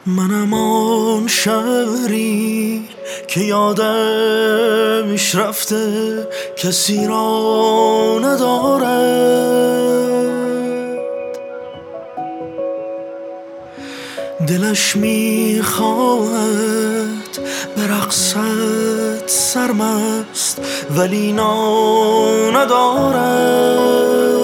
منم آن شهری که یادش رفته کسی را ندارد، دلش میخواهد به رقصت سرمست ولی نا ندارد.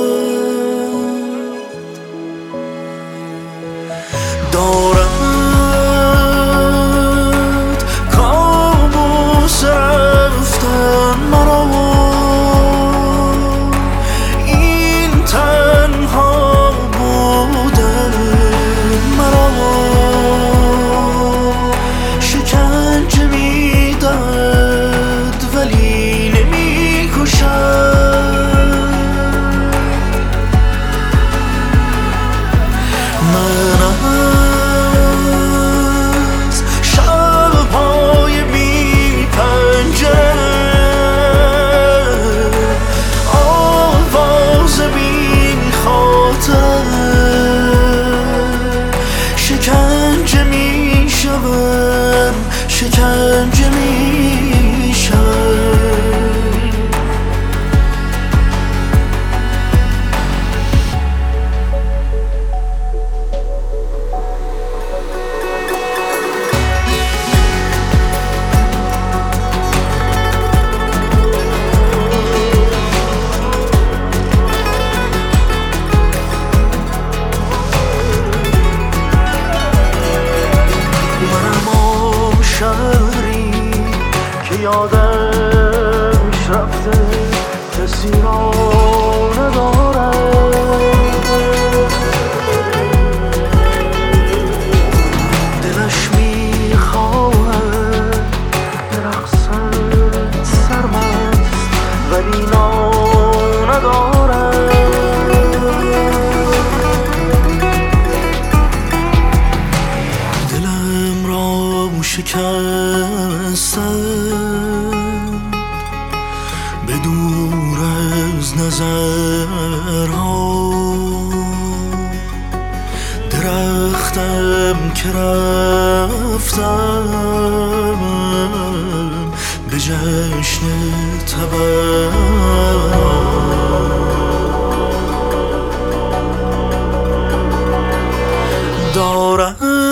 کابوس رفتن مرا، این تنها بودن مرا، شکنجه میدهد ولی نمیکشد. من از شب‌های بی پنجره، آواز بی خاطر، شکنجه میشوم، شکنجه میشوم. شهری که یادش رفته کسی را ندارد، دلش میخواهد به رقصت سرمست ولی نا ندارد. دلم را شکستم به دور از نظرها، درختم که رفتم به جشن تبر دارم.